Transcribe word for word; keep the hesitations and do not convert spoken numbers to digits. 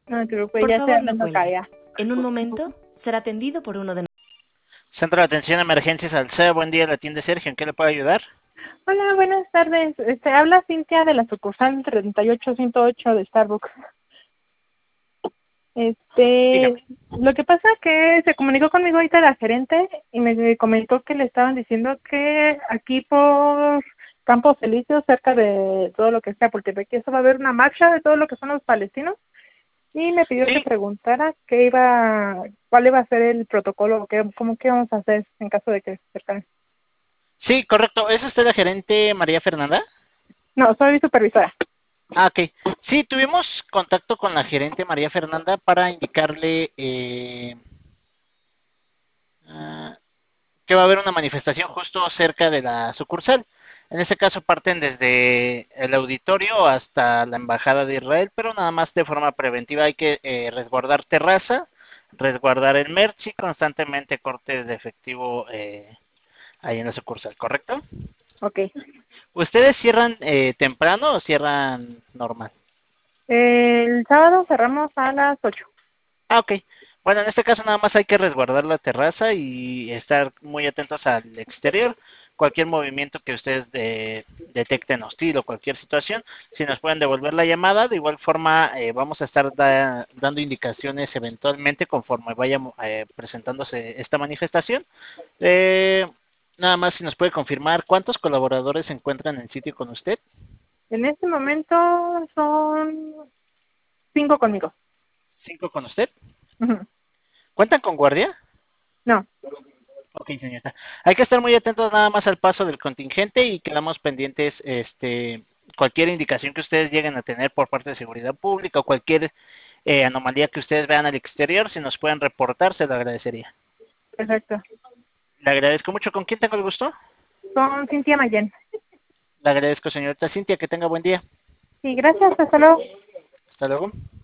No, creo que Por ya se favor, no ando cuelgue. acá. En un momento será atendido por uno de Centro de Atención a Emergencias Alcea, buen día, la atiende Sergio, ¿en qué le puedo ayudar? Hola, buenas tardes. Este, habla Cintia de la sucursal treinta y ocho ciento ocho de Starbucks. Dígame. Este, lo que pasa es que se comunicó conmigo ahorita la gerente y me comentó que le estaban diciendo que aquí por Campos Elíseos, cerca de todo lo que sea, porque de aquí eso va a haber una marcha de todo lo que son los palestinos, y me pidió que Sí, preguntara qué iba, cuál iba a ser el protocolo, qué, cómo qué vamos a hacer en caso de que se acercaran. sí, correcto. ¿Es usted la gerente María Fernanda? No, soy supervisora. Ah, ok. Sí, tuvimos contacto con la gerente María Fernanda para indicarle eh, ah, que va a haber una manifestación justo cerca de la sucursal. En este caso parten desde el auditorio hasta la Embajada de Israel, pero nada más de forma preventiva hay que eh, resguardar terraza, resguardar el merch y constantemente cortes de efectivo eh, ahí en la sucursal, ¿correcto? Ok. ¿Ustedes cierran eh, temprano o cierran normal? El sábado cerramos a las ocho. Ah, ok. Bueno, en este caso nada más hay que resguardar la terraza y estar muy atentos al exterior. Cualquier movimiento que ustedes eh, detecten hostil o cualquier situación, si nos pueden devolver la llamada, de igual forma eh, vamos a estar da- dando indicaciones eventualmente conforme vaya eh, presentándose esta manifestación. Eh, nada más si nos puede confirmar cuántos colaboradores se encuentran en el sitio con usted. En este momento son cinco conmigo. Cinco con usted. Ujú. ¿Cuentan con guardia? No, Ok, señorita. Hay que estar muy atentos nada más al paso del contingente y quedamos pendientes, este, cualquier indicación que ustedes lleguen a tener por parte de seguridad pública o cualquier eh, anomalía que ustedes vean al exterior, si nos pueden reportar, se lo agradecería. perfecto. Le agradezco mucho. ¿Con quién tengo el gusto? Con Cintia Mayen. Le agradezco, señorita Cintia, que tenga buen día. Sí, gracias. Hasta luego. Hasta luego.